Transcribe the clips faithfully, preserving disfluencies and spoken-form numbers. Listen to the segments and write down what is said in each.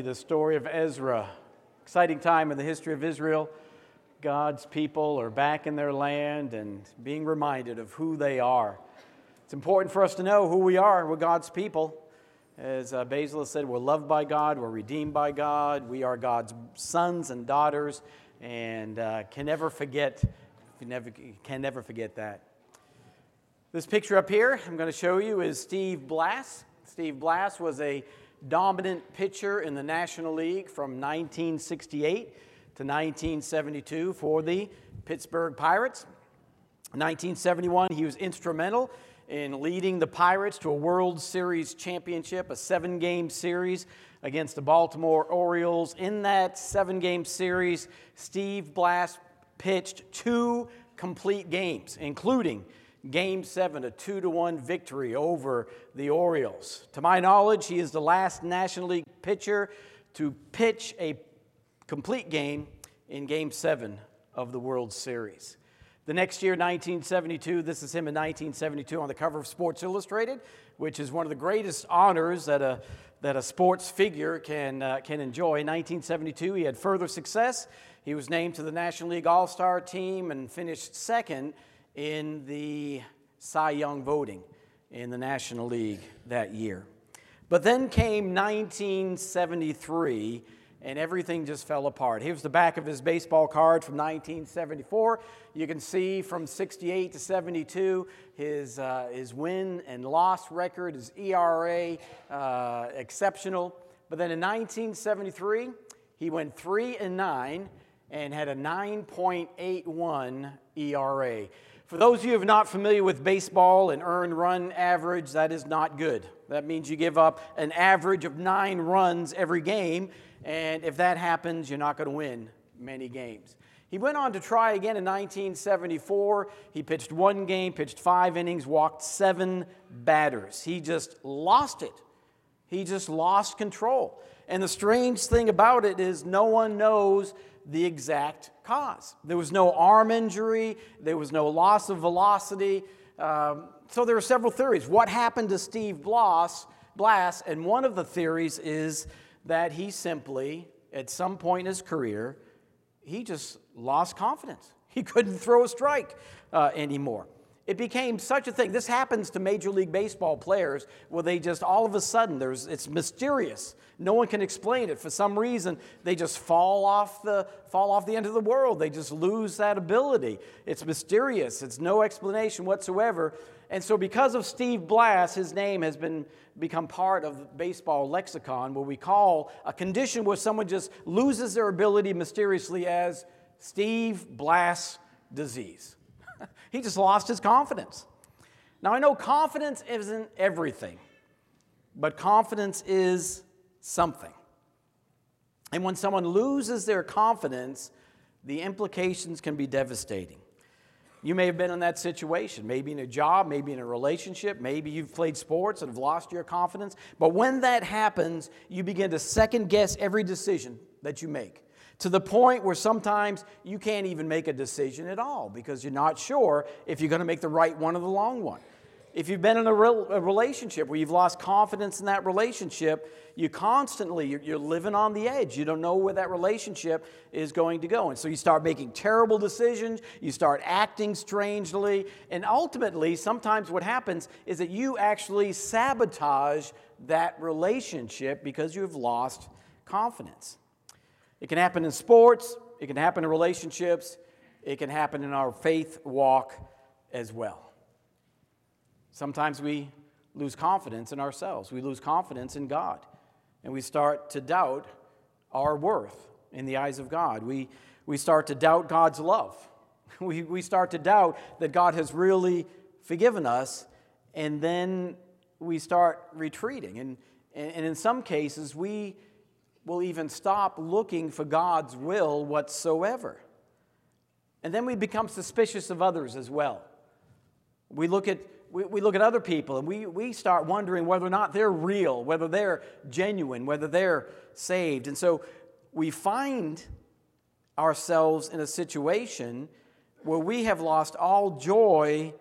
The story of Ezra. Exciting time in the history of Israel. God's people are back in their land and being reminded of who they are. It's important for us to know who we are. We're God's people. As uh, Basil said, we're loved by God, we're redeemed by God, we are God's sons and daughters, and uh, can never forget, never, can never forget that. This picture up here I'm going to show you is Steve Blass. Steve Blass was a dominant pitcher in the National League from nineteen sixty-eight to nineteen seventy-two for the Pittsburgh Pirates. In nineteen seventy-one, he was instrumental in leading the Pirates to a World Series championship, a seven-game series against the Baltimore Orioles. In that seven-game series, Steve Blass pitched two complete games, including Game seven, a two to one victory over the Orioles. To my knowledge, he is the last National League pitcher to pitch a complete game in Game seven of the World Series. The next year, nineteen seventy-two, this is him in nineteen seventy-two on the cover of Sports Illustrated, which is one of the greatest honors that a, that a sports figure can, uh, can enjoy. In nineteen seventy-two, he had further success. He was named to the National League All-Star team and finished second in the Cy Young voting in the National League that year. But then came nineteen seventy-three, and everything just fell apart. Here's the back of his baseball card from nineteen seventy-four. You can see from sixty-eight to seventy-two, his, uh, his win and loss record, his E R A, uh, exceptional. But then in nineteen seventy-three, he went three and nine and had a nine point eight one E R A. For those of you who are not familiar with baseball and earned run average, that is not good. That means you give up an average of nine runs every game, and if that happens, you're not going to win many games. He went on to try again in nineteen seventy-four. He pitched one game, pitched five innings, walked seven batters. He just lost it. He just lost control. And the strange thing about it is no one knows the exact cause. There was no arm injury. There was no loss of velocity. Um, so there are several theories. What happened to Steve Blass? Blass? And one of the theories is that he simply, at some point in his career, he just lost confidence. He couldn't throw a strike uh, anymore. It became such a thing. This happens to Major League Baseball players where they just, all of a sudden, there's, it's mysterious. No one can explain it. For some reason, they just fall off the, fall off the end of the world. They just lose that ability. It's mysterious. It's no explanation whatsoever. And so because of Steve Blass, his name has been become part of baseball lexicon, where we call a condition where someone just loses their ability mysteriously as Steve Blass disease. He just lost his confidence. Now, I know confidence isn't everything, but confidence is something. And when someone loses their confidence, the implications can be devastating. You may have been in that situation, maybe in a job, maybe in a relationship, maybe you've played sports and have lost your confidence. But when that happens, you begin to second guess every decision that you make, to the point where sometimes you can't even make a decision at all because you're not sure if you're going to make the right one or the wrong one. If you've been in a, re- a relationship where you've lost confidence in that relationship, you constantly, you're, you're living on the edge. You don't know where that relationship is going to go. And so you start making terrible decisions, you start acting strangely, and ultimately, sometimes what happens is that you actually sabotage that relationship because you've lost confidence. It can happen in sports, it can happen in relationships, it can happen in our faith walk as well. Sometimes we lose confidence in ourselves. We lose confidence in God. And we start to doubt our worth in the eyes of God. We, we start to doubt God's love. We, we start to doubt that God has really forgiven us. And then we start retreating. And, and in some cases, we will even stop looking for God's will whatsoever. And then we become suspicious of others as well. We look at We, we look at other people and we, we start wondering whether or not they're real, whether they're genuine, whether they're saved. And so we find ourselves in a situation where we have lost all joy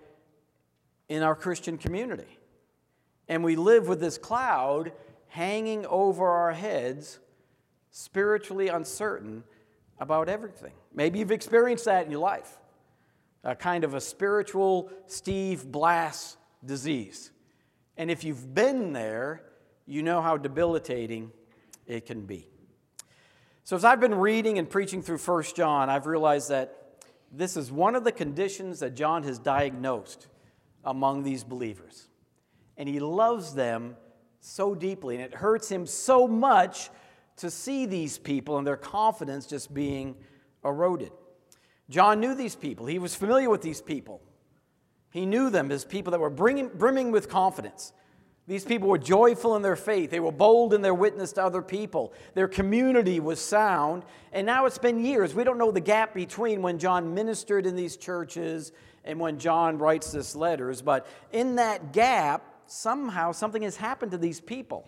in our Christian community. And we live with this cloud hanging over our heads spiritually uncertain about everything. Maybe you've experienced that in your life, a kind of a spiritual Steve Blass disease. And if you've been there, you know how debilitating it can be. So as I've been reading and preaching through First John, I've realized that this is one of the conditions that John has diagnosed among these believers. And he loves them so deeply, and it hurts him so much to see these people and their confidence just being eroded. John knew these people. He was familiar with these people. He knew them as people that were bringing, brimming with confidence. These people were joyful in their faith. They were bold in their witness to other people. Their community was sound. And now it's been years. We don't know the gap between when John ministered in these churches and when John writes this letters. But in that gap, somehow something has happened to these people.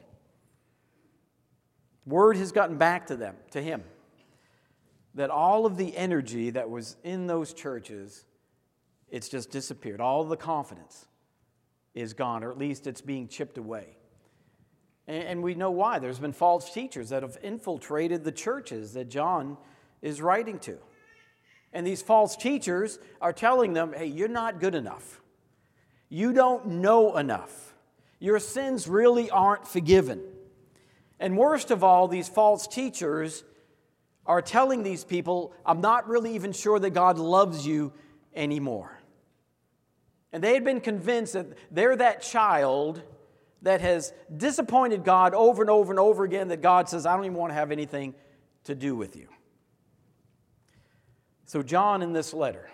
Word has gotten back to them, to him, that all of the energy that was in those churches, it's just disappeared. All of the confidence is gone, or at least it's being chipped away. And, and we know why. There's been false teachers that have infiltrated the churches that John is writing to. And these false teachers are telling them, hey, you're not good enough. You don't know enough. Your sins really aren't forgiven. And worst of all, these false teachers are telling these people, I'm not really even sure that God loves you anymore. And they had been convinced that they're that child that has disappointed God over and over and over again, that God says, I don't even want to have anything to do with you. So John, in this letter,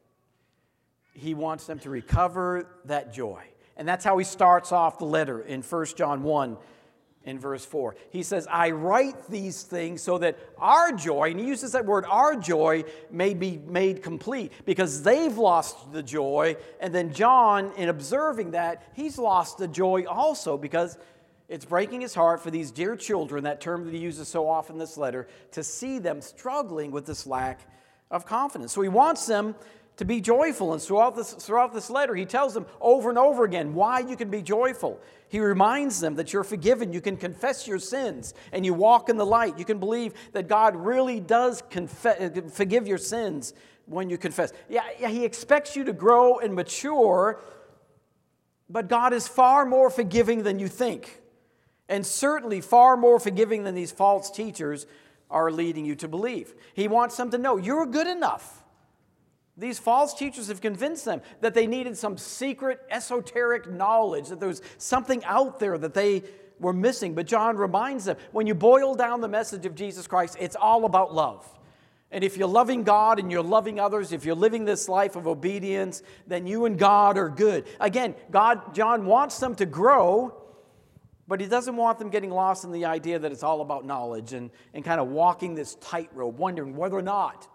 he wants them to recover that joy. And that's how he starts off the letter in First John one. In verse four, he says, I write these things so that our joy, and he uses that word, our joy, may be made complete, because they've lost the joy. And then John, in observing that, he's lost the joy also, because it's breaking his heart for these dear children, that term that he uses so often in this letter, to see them struggling with this lack of confidence. So he wants them to be joyful. And throughout this, throughout this letter, he tells them over and over again why you can be joyful. He reminds them that you're forgiven. You can confess your sins and you walk in the light. You can believe that God really does confe- forgive your sins when you confess. Yeah, yeah, he expects you to grow and mature, but God is far more forgiving than you think, and certainly far more forgiving than these false teachers are leading you to believe. He wants them to know you're good enough. These false teachers have convinced them that they needed some secret esoteric knowledge, that there was something out there that they were missing. But John reminds them, when you boil down the message of Jesus Christ, it's all about love. And if you're loving God and you're loving others, if you're living this life of obedience, then you and God are good. Again, God, John wants them to grow, but he doesn't want them getting lost in the idea that it's all about knowledge and, and kind of walking this tightrope, wondering whether or not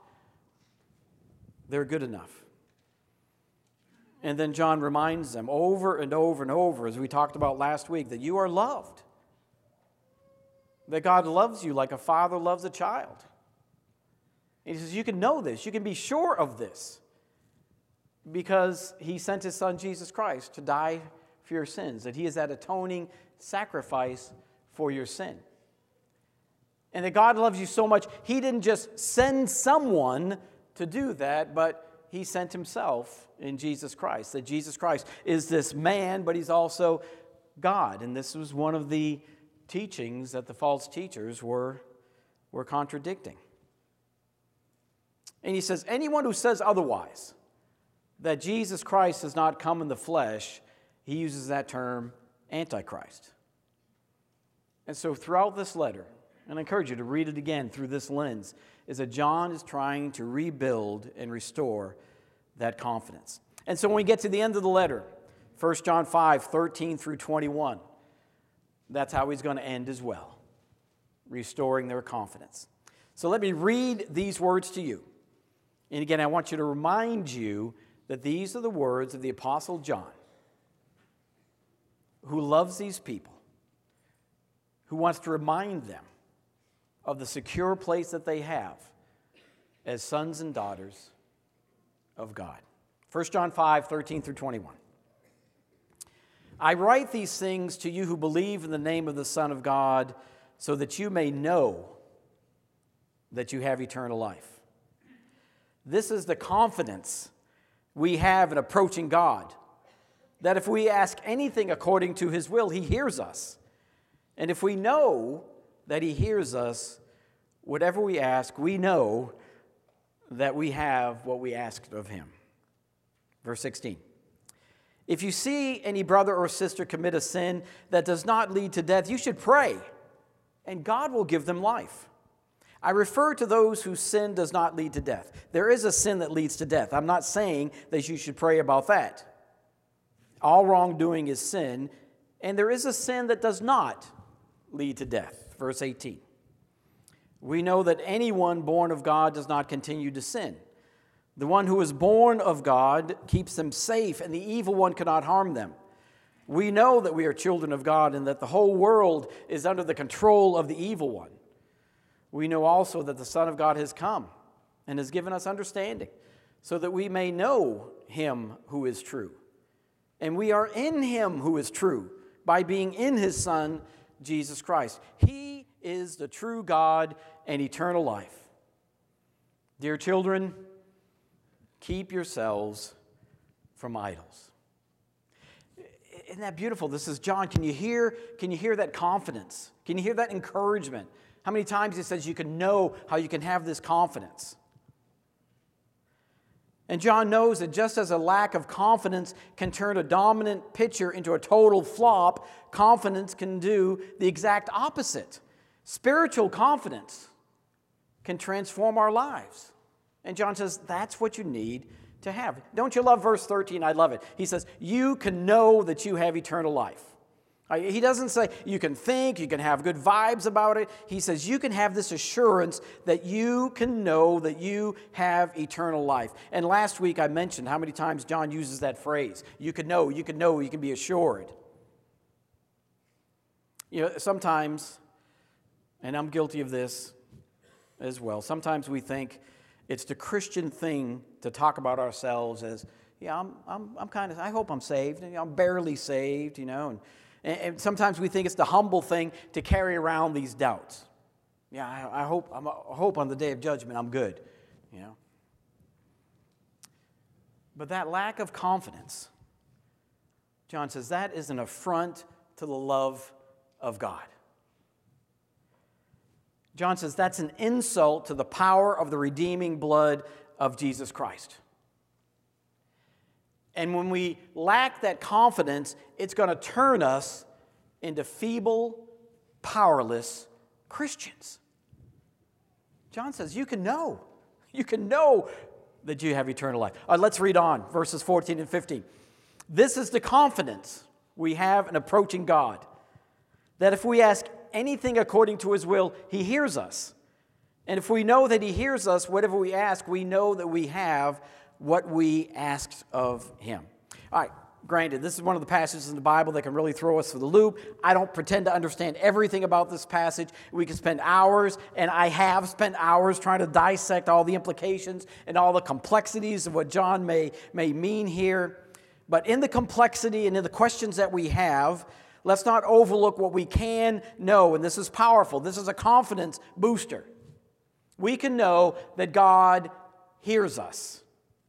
they're good enough. And then John reminds them over and over and over, as we talked about last week, that you are loved. That God loves you like a father loves a child. And he says, you can know this, you can be sure of this, because he sent his son Jesus Christ to die for your sins, that he is that atoning sacrifice for your sin. And that God loves you so much, he didn't just send someone to do that, but he sent himself in Jesus Christ. That Jesus Christ is this man, but he's also God. And this was one of the teachings that the false teachers were, were contradicting. And he says, anyone who says otherwise, that Jesus Christ has not come in the flesh, he uses that term, Antichrist. And so throughout this letter, and I encourage you to read it again through this lens, is that John is trying to rebuild and restore that confidence. And so when we get to the end of the letter, First John five, thirteen through twenty-one, that's how he's going to end as well, restoring their confidence. So let me read these words to you. And again, I want you to remind you that these are the words of the Apostle John, who loves these people, who wants to remind them of the secure place that they have as sons and daughters of God. First John five, thirteen through twenty-one. I write these things to you who believe in the name of the Son of God, so that you may know that you have eternal life. This is the confidence we have in approaching God, that if we ask anything according to His will, He hears us. And if we know that He hears us, whatever we ask, we know that we have what we asked of Him. Verse sixteen. If you see any brother or sister commit a sin that does not lead to death, you should pray, and God will give them life. I refer to those whose sin does not lead to death. There is a sin that leads to death. I'm not saying that you should pray about that. All wrongdoing is sin, and there is a sin that does not lead to death. Verse eighteen. We know that anyone born of God does not continue to sin. The one who is born of God keeps them safe, and the evil one cannot harm them. We know that we are children of God and that the whole world is under the control of the evil one. We know also that the Son of God has come and has given us understanding so that we may know Him who is true. And we are in Him who is true by being in His Son, Jesus Christ. He is the true God and eternal life. Dear children, keep yourselves from idols. Isn't that beautiful? This is John. Can you hear, can you hear that confidence? Can you hear that encouragement? How many times he says you can know how you can have this confidence? And John knows that just as a lack of confidence can turn a dominant pitcher into a total flop, confidence can do the exact opposite. Spiritual confidence can transform our lives. And John says that's what you need to have. Don't you love verse thirteen? I love it. He says, you can know that you have eternal life. He doesn't say you can think, you can have good vibes about it. He says you can have this assurance that you can know that you have eternal life. And last week I mentioned how many times John uses that phrase. You can know, you can know, you can be assured. You know, sometimes, and I'm guilty of this as well, sometimes we think it's the Christian thing to talk about ourselves as, yeah, I'm, I'm, I'm kind of, I hope I'm saved, and I'm barely saved, you know, and And sometimes we think it's the humble thing to carry around these doubts. Yeah, I, I hope I'm, I hope on the day of judgment I'm good, you know. But that lack of confidence, John says, that is an affront to the love of God. John says that's an insult to the power of the redeeming blood of Jesus Christ. And when we lack that confidence, it's going to turn us into feeble, powerless Christians. John says you can know. You can know that you have eternal life. All right, let's read on, verses fourteen and fifteen. This is the confidence we have in approaching God, that if we ask anything according to His will, He hears us. And if we know that He hears us, whatever we ask, we know that we have what we asked of Him. All right, granted, this is one of the passages in the Bible that can really throw us for the loop. I don't pretend to understand everything about this passage. We can spend hours, and I have spent hours trying to dissect all the implications and all the complexities of what John may, may mean here. But in the complexity and in the questions that we have, let's not overlook what we can know, and this is powerful. This is a confidence booster. We can know that God hears us.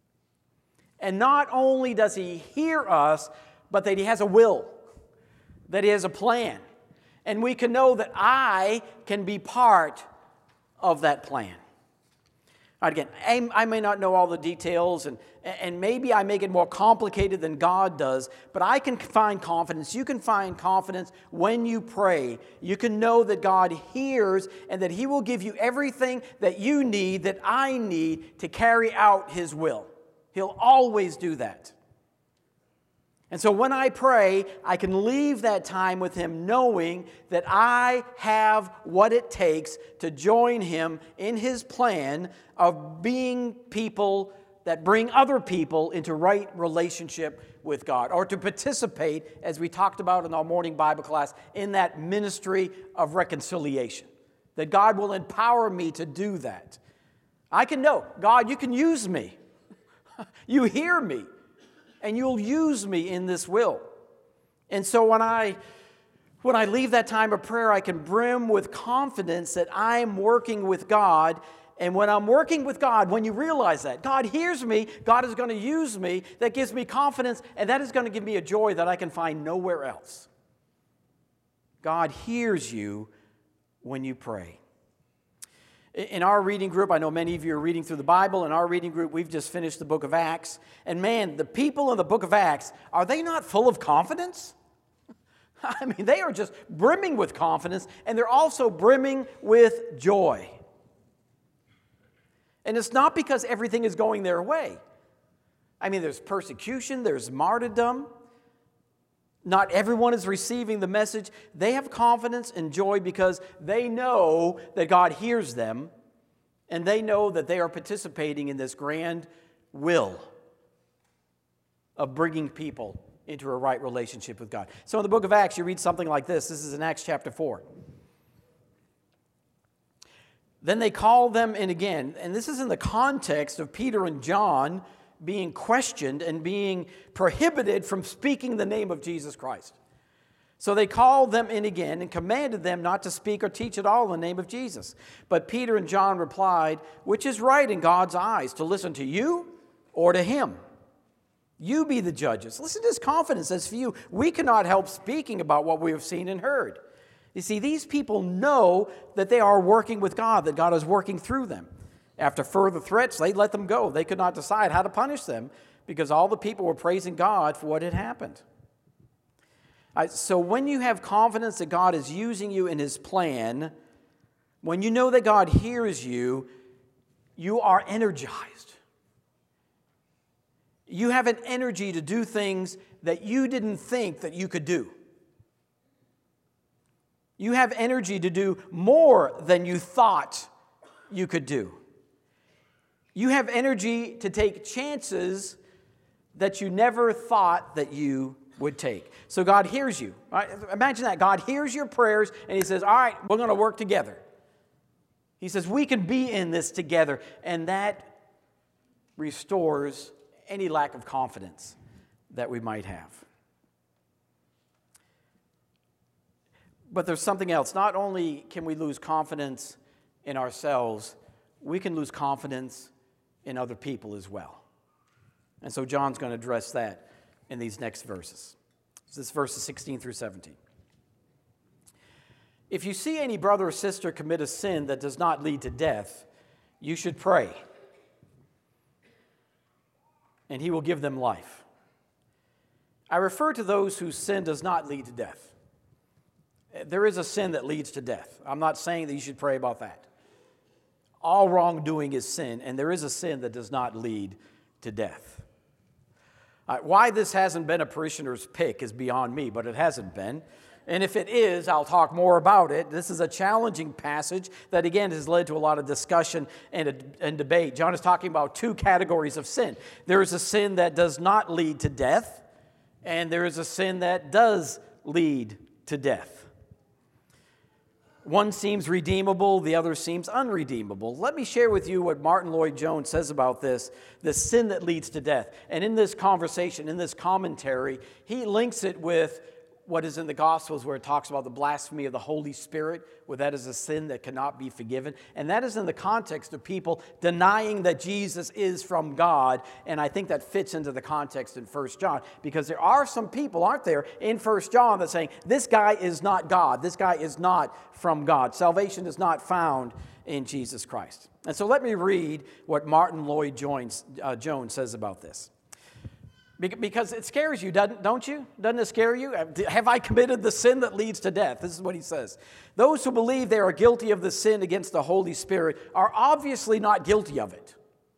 And not only does He hear us, but that He has a will, that He has a plan. And we can know that I can be part of that plan. All right, again, I, I may not know all the details, and, and maybe I make it more complicated than God does, but I can find confidence. You can find confidence when you pray. You can know that God hears and that He will give you everything that you need, that I need to carry out His will. He'll always do that. And so when I pray, I can leave that time with Him knowing that I have what it takes to join Him in His plan of being people that bring other people into right relationship with God, or to participate, as we talked about in our morning Bible class, in that ministry of reconciliation. That God will empower me to do that. I can know, God, you can use me. You hear me, and you'll use me in this will. And so when I When I leave that time of prayer, I can brim with confidence that I'm working with God. And when I'm working with God, when you realize that, God hears me, God is going to use me, that gives me confidence, and that is going to give me a joy that I can find nowhere else. God hears you when you pray. In our reading group, I know many of you are reading through the Bible. In our reading group, we've just finished the book of Acts. And man, the people in the book of Acts, are they not full of confidence? I mean, they are just brimming with confidence, and they're also brimming with joy. And it's not because everything is going their way. I mean, there's persecution, there's martyrdom. Not everyone is receiving the message. They have confidence and joy because they know that God hears them, and they know that they are participating in this grand will of bringing people into a right relationship with God. So in the book of Acts, you read something like this. This is in Acts chapter four. Then they called them in again, and this is in the context of Peter and John being questioned and being prohibited from speaking the name of Jesus Christ. So they called them in again and commanded them not to speak or teach at all in the name of Jesus. But Peter and John replied, "Which is right in God's eyes, to listen to you or to him? You be the judges." Listen to his confidence as for you. We cannot help speaking about what we have seen and heard. You see, these people know that they are working with God, that God is working through them. After further threats, they let them go. They could not decide how to punish them because all the people were praising God for what had happened. All right, so when you have confidence that God is using you in his plan, when you know that God hears you, you are energized. You have an energy to do things that you didn't think that you could do. You have energy to do more than you thought you could do. You have energy to take chances that you never thought that you would take. So God hears you. Right? Imagine that. God hears your prayers and he says, all right, we're going to work together. He says, we can be in this together. And that restores any lack of confidence that we might have. But there's something else. Not only can we lose confidence in ourselves, we can lose confidence in other people as well. And so John's going to address that in these next verses. This is verses sixteen through seventeen. If you see any brother or sister commit a sin that does not lead to death, you should pray, and he will give them life. I refer to those whose sin does not lead to death. There is a sin that leads to death. I'm not saying that you should pray about that. All wrongdoing is sin, and there is a sin that does not lead to death. Uh, why this hasn't been a parishioner's pick is beyond me, but it hasn't been. And if it is, I'll talk more about it. This is a challenging passage that, again, has led to a lot of discussion and, and debate. John is talking about two categories of sin. There is a sin that does not lead to death, and there is a sin that does lead to death. One seems redeemable, the other seems unredeemable. Let me share with you what Martin Lloyd-Jones says about this, the sin that leads to death. And in this conversation, in this commentary, he links it with what is in the Gospels where it talks about the blasphemy of the Holy Spirit, where that is a sin that cannot be forgiven. And that is in the context of people denying that Jesus is from God. And I think that fits into the context in First John, because there are some people, aren't there, in First John that saying, this guy is not God. This guy is not from God. Salvation is not found in Jesus Christ. And so let me read what Martin Lloyd-Jones uh, Jones says about this. Because it scares you, don't you? Doesn't it scare you? Have I committed the sin that leads to death? This is what he says. Those who believe they are guilty of the sin against the Holy Spirit are obviously not guilty of it.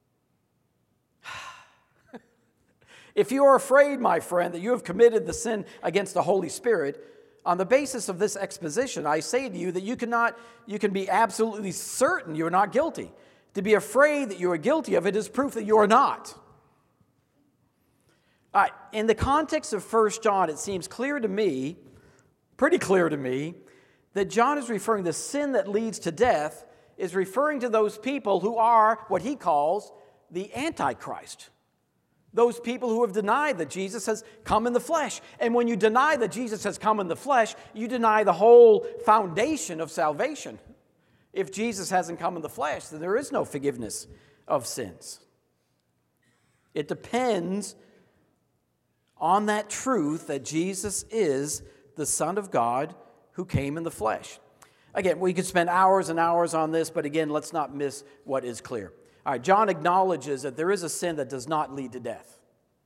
If you are afraid, my friend, that you have committed the sin against the Holy Spirit, on the basis of this exposition, I say to you that you cannot, you can be absolutely certain you are not guilty. To be afraid that you are guilty of it is proof that you are not. All right, in the context of First John, it seems clear to me, pretty clear to me, that John is referring to sin that leads to death, is referring to those people who are what he calls the Antichrist. Those people who have denied that Jesus has come in the flesh. And when you deny that Jesus has come in the flesh, you deny the whole foundation of salvation. If Jesus hasn't come in the flesh, then there is no forgiveness of sins. It depends on that truth that Jesus is the Son of God who came in the flesh. Again, we could spend hours and hours on this, but again, let's not miss what is clear. All right, John acknowledges that there is a sin that does not lead to death.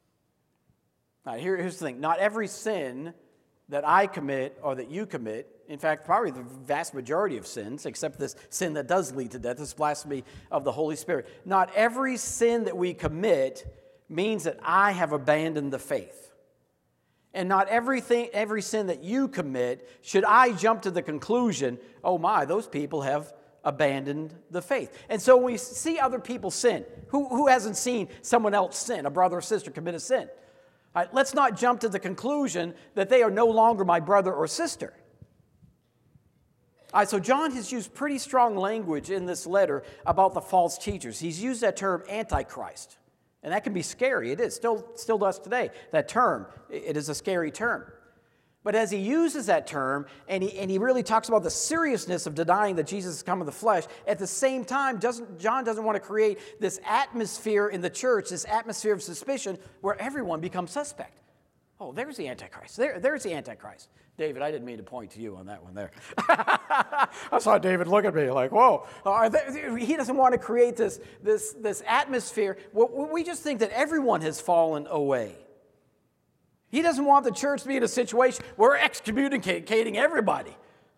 All right, here, here's the thing. Not every sin that I commit or that you commit, in fact, probably the vast majority of sins, except this sin that does lead to death, this blasphemy of the Holy Spirit. Not every sin that we commit means that I have abandoned the faith. And not everything, every sin that you commit should I jump to the conclusion, oh my, those people have abandoned the faith. And so when we see other people sin, who, who hasn't seen someone else sin, a brother or sister commit a sin? All right, let's not jump to the conclusion that they are no longer my brother or sister. All right, so John has used pretty strong language in this letter about the false teachers. He's used that term antichrist. And that can be scary. It is, still, still does today. That term, it is a scary term. But as he uses that term, and he, and he really talks about the seriousness of denying that Jesus has come in the flesh, at the same time, doesn't, John doesn't want to create this atmosphere in the church, this atmosphere of suspicion where everyone becomes suspect. Oh, there's the Antichrist. There, there's the Antichrist. David, I didn't mean to point to you on that one there. I saw David look at me like, whoa. Uh, he doesn't want to create this, this, this atmosphere. We just think that everyone has fallen away. He doesn't want the church to be in a situation where we're excommunicating everybody.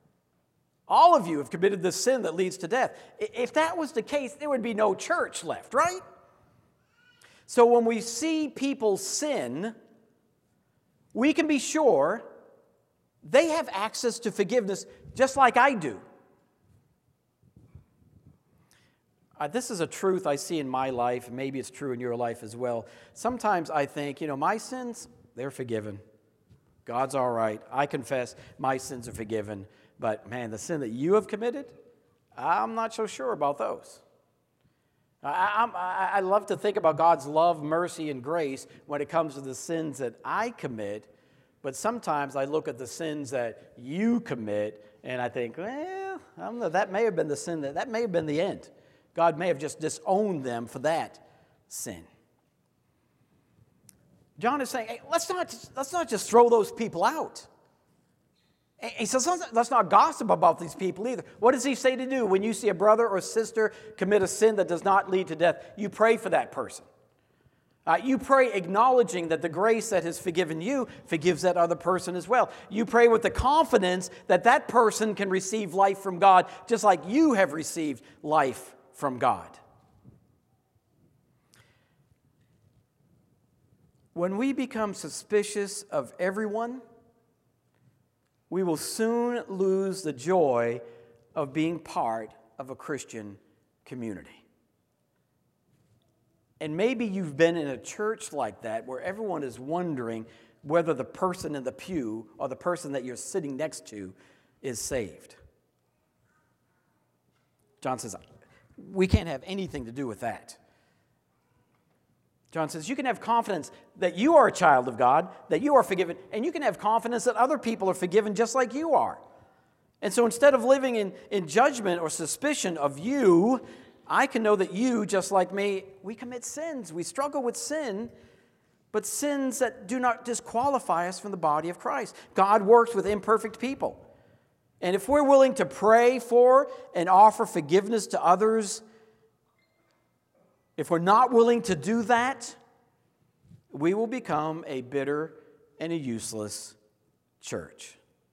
All of you have committed this sin that leads to death. If that was the case, there would be no church left, right? So when we see people sin, we can be sure they have access to forgiveness just like I do. Uh, this is a truth I see in my life, and maybe it's true in your life as well. Sometimes I think, you know, my sins, they're forgiven. God's all right. I confess my sins are forgiven. But, man, the sin that you have committed, I'm not so sure about those. I, I, I love to think about God's love, mercy, and grace when it comes to the sins that I commit. But sometimes I look at the sins that you commit, and I think, well, I don't know, that may have been the sin, that, that may have been the end. God may have just disowned them for that sin. John is saying, hey, let's not, let's not just throw those people out. He says, let's not gossip about these people either. What does he say to do when you see a brother or sister commit a sin that does not lead to death? You pray for that person. Uh, you pray acknowledging that the grace that has forgiven you forgives that other person as well. You pray with the confidence that that person can receive life from God just like you have received life from God. When we become suspicious of everyone, we will soon lose the joy of being part of a Christian community. And maybe you've been in a church like that where everyone is wondering whether the person in the pew or the person that you're sitting next to is saved. John says, we can't have anything to do with that. John says, you can have confidence that you are a child of God, that you are forgiven, and you can have confidence that other people are forgiven just like you are. And so instead of living in, in judgment or suspicion of you, I can know that you, just like me, we commit sins. We struggle with sin, but sins that do not disqualify us from the body of Christ. God works with imperfect people. And if we're willing to pray for and offer forgiveness to others, if we're not willing to do that, we will become a bitter and a useless church.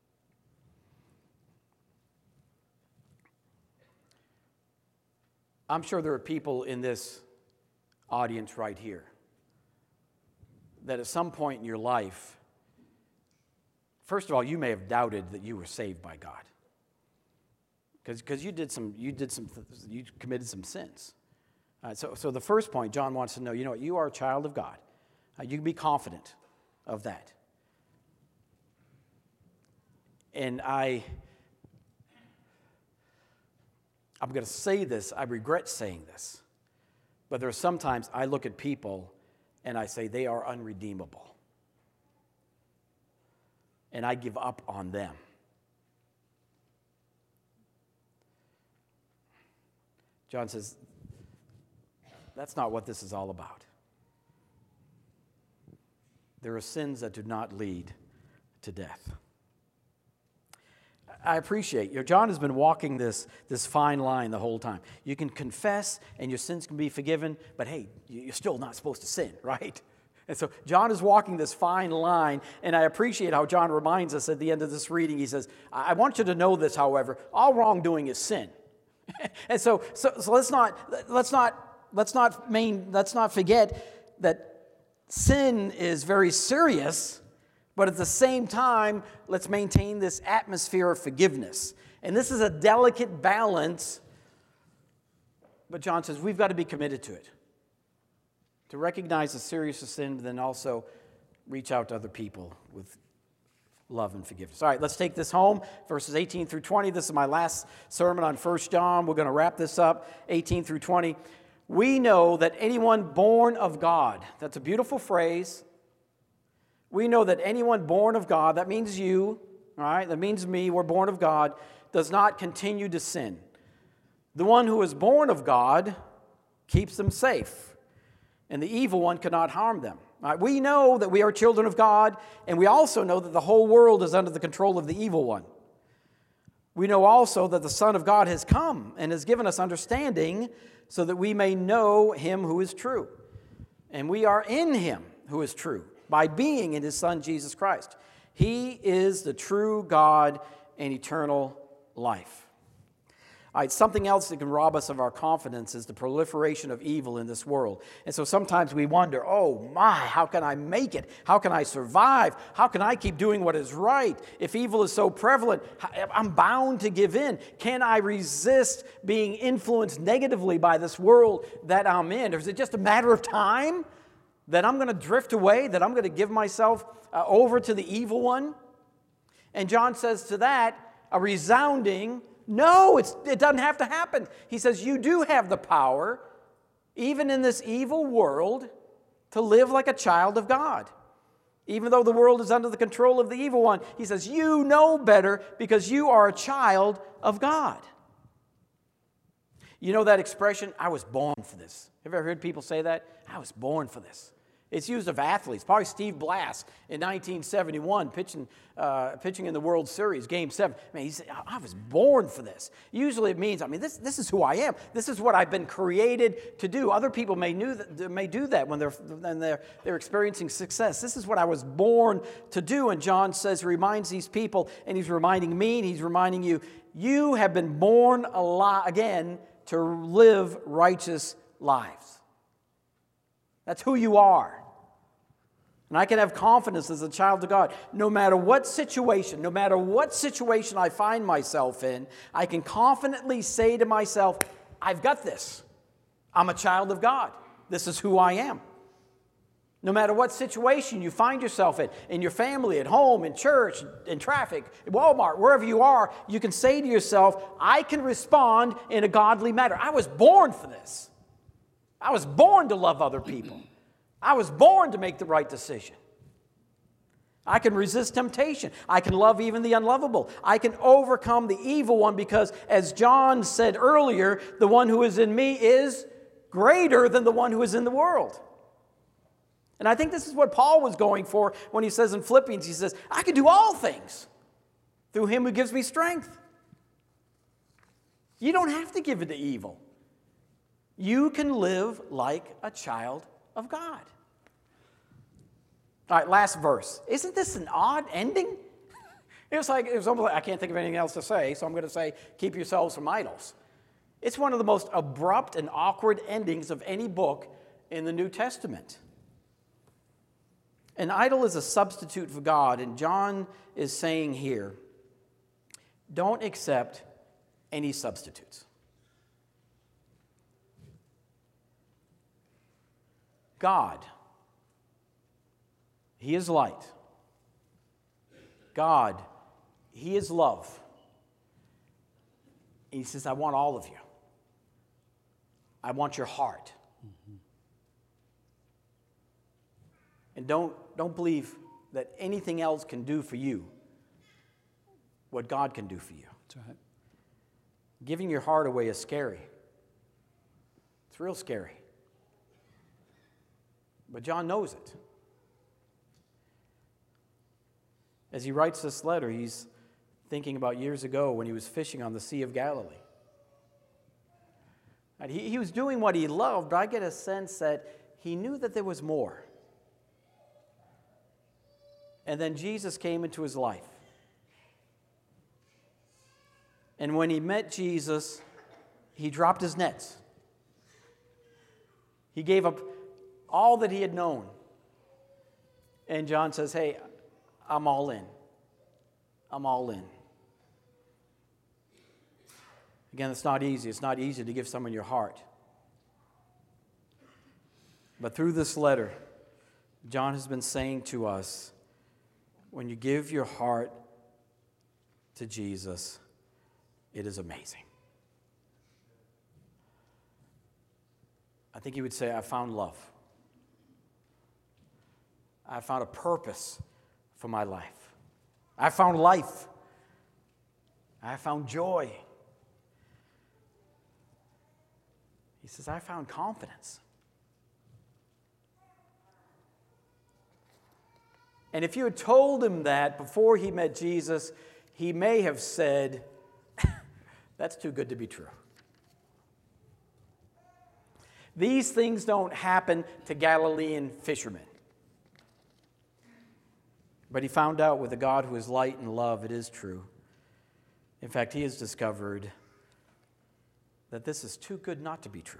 I'm sure there are people in this audience right here that at some point in your life, first of all, you may have doubted that you were saved by God. Because you did some, you did some, you committed some sins. Uh, so, so the first point, John wants to know, you know what, you are a child of God. Uh, you can be confident of that. And I, I'm going to say this, I regret saying this, but there are sometimes I look at people and I say they are unredeemable. And I give up on them. John says, that's not what this is all about. There are sins that do not lead to death. I appreciate you. John has been walking this, this fine line the whole time. You can confess and your sins can be forgiven, but hey, you're still not supposed to sin, right? And so John is walking this fine line, and I appreciate how John reminds us at the end of this reading. He says, I want you to know this, however, all wrongdoing is sin. And so, so, so let's not let's not let's not main let's not forget that sin is very serious, but at the same time, let's maintain this atmosphere of forgiveness. And this is a delicate balance, but John says we've got to be committed to it. To recognize the seriousness of sin, but then also reach out to other people with love and forgiveness. All right, let's take this home. Verses eighteen through twenty. This is my last sermon on First John. We're going to wrap this up, eighteen through twenty. We know that anyone born of God, that's a beautiful phrase. We know that anyone born of God, that means you, all right, that means me, we're born of God, does not continue to sin. The one who is born of God keeps them safe, and the evil one cannot harm them. All right, we know that we are children of God, and we also know that the whole world is under the control of the evil one. We know also that the Son of God has come and has given us understanding so that we may know him who is true. And we are in him who is true by being in his Son, Jesus Christ. He is the true God and eternal life. All right, something else that can rob us of our confidence is the proliferation of evil in this world. And so sometimes we wonder, oh my, how can I make it? How can I survive? How can I keep doing what is right? If evil is so prevalent, I'm bound to give in. Can I resist being influenced negatively by this world that I'm in? Or is it just a matter of time that I'm going to drift away, that I'm going to give myself uh, over to the evil one? And John says to that, a resounding no, it's, it doesn't have to happen. He says you do have the power, even in this evil world, to live like a child of God. Even though the world is under the control of the evil one, he says you know better because you are a child of God. You know that expression, I was born for this. Have you ever heard people say that? I was born for this. It's used of athletes. Probably Steve Blass in nineteen seventy-one pitching, uh, pitching in the World Series, Game seven. I mean, he said, I was born for this. Usually it means, I mean, this, this is who I am. This is what I've been created to do. Other people may, knew that, may do that when, they're, when they're, they're experiencing success. This is what I was born to do. And John says, he reminds these people, and he's reminding me, and he's reminding you, you have been born a lot, again to live righteous lives. That's who you are. And I can have confidence as a child of God. No matter what situation, no matter what situation I find myself in, I can confidently say to myself, I've got this. I'm a child of God. This is who I am. No matter what situation you find yourself in, in your family, at home, in church, in traffic, at Walmart, wherever you are, you can say to yourself, I can respond in a godly manner. I was born for this. I was born to love other people. I was born to make the right decision. I can resist temptation. I can love even the unlovable. I can overcome the evil one because, as John said earlier, the one who is in me is greater than the one who is in the world. And I think this is what Paul was going for when he says in Philippians, he says, I can do all things through him who gives me strength. You don't have to give in to evil. You can live like a child of God. All right, last verse. Isn't this an odd ending? It was like, it was almost like, I can't think of anything else to say, so I'm going to say, keep yourselves from idols. It's one of the most abrupt and awkward endings of any book in the New Testament. An idol is a substitute for God, and John is saying here, don't accept any substitutes. God, He is light. God, He is love. He says, I want all of you. I want your heart. Mm-hmm. And don't, don't believe that anything else can do for you what God can do for you. That's right. Giving your heart away is scary. It's real scary. But John knows it. As he writes this letter, he's thinking about years ago when he was fishing on the Sea of Galilee. And he, he was doing what he loved, but I get a sense that he knew that there was more. And then Jesus came into his life. And when he met Jesus, he dropped his nets. He gave up all that he had known. And John says, hey, I'm all in. I'm all in. Again, it's not easy. It's not easy to give someone your heart. But through this letter, John has been saying to us, when you give your heart to Jesus, it is amazing. I think he would say, I found love. I found a purpose for my life. I found life. I found joy. He says, I found confidence. And if you had told him that before he met Jesus, he may have said, that's too good to be true. These things don't happen to Galilean fishermen. But he found out with a God who is light and love, it is true. In fact, he has discovered that this is too good not to be true.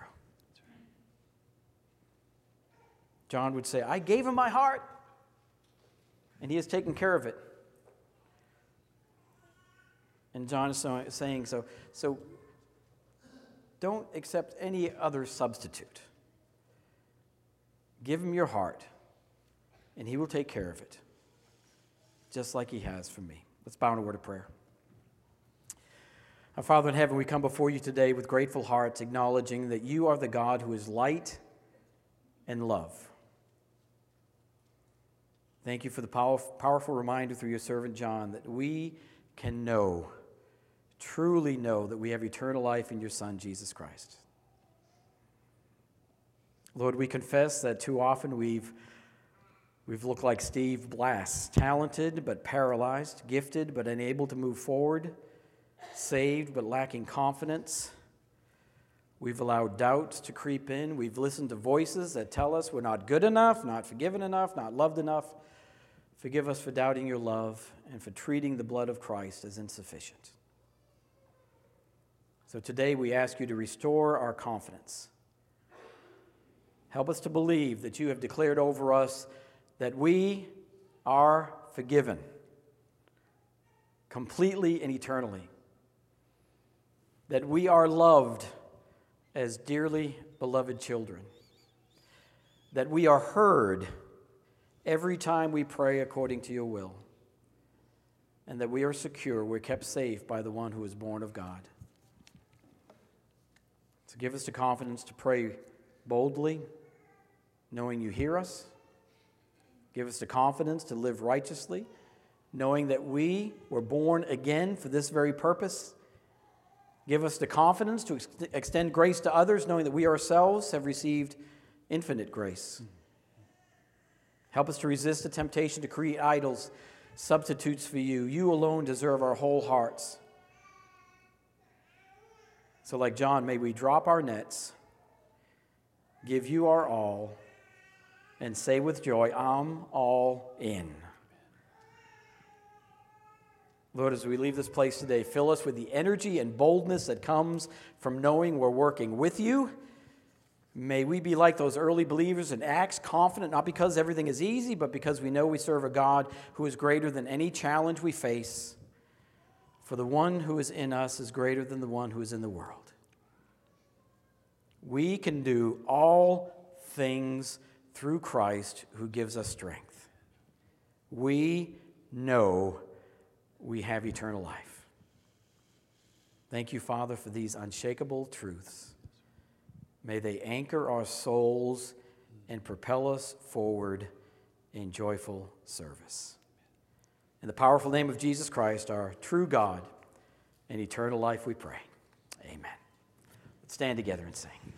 John would say, I gave him my heart, and he has taken care of it. And John is so, saying, so, so don't accept any other substitute. Give him your heart, and he will take care of it, just like he has for me. Let's bow in a word of prayer. Our Father in heaven, we come before you today with grateful hearts, acknowledging that you are the God who is light and love. Thank you for the powerful reminder through your servant John that we can know, truly know, that we have eternal life in your Son, Jesus Christ. Lord, we confess that too often we've, we've looked like Steve Blass, talented but paralyzed, gifted but unable to move forward, saved but lacking confidence. We've allowed doubts to creep in. We've listened to voices that tell us we're not good enough, not forgiven enough, not loved enough. Forgive us for doubting your love and for treating the blood of Christ as insufficient. So today we ask you to restore our confidence. Help us to believe that you have declared over us that we are forgiven completely and eternally. That we are loved as dearly beloved children. That we are heard every time we pray according to your will. And that we are secure, we're kept safe by the one who is born of God. So give us the confidence to pray boldly, knowing you hear us. Give us the confidence to live righteously, knowing that we were born again for this very purpose. Give us the confidence to ex- extend grace to others, knowing that we ourselves have received infinite grace. Help us to resist the temptation to create idols, substitutes for you. You alone deserve our whole hearts. So like John, may we drop our nets, give you our all, and say with joy, I'm all in. Lord, as we leave this place today, fill us with the energy and boldness that comes from knowing we're working with you. May we be like those early believers in Acts, confident not because everything is easy, but because we know we serve a God who is greater than any challenge we face. For the one who is in us is greater than the one who is in the world. We can do all things through Christ who gives us strength. We know we have eternal life. Thank you, Father, for these unshakable truths. May they anchor our souls and propel us forward in joyful service. In the powerful name of Jesus Christ, our true God and eternal life, we pray. Amen. Let's stand together and sing.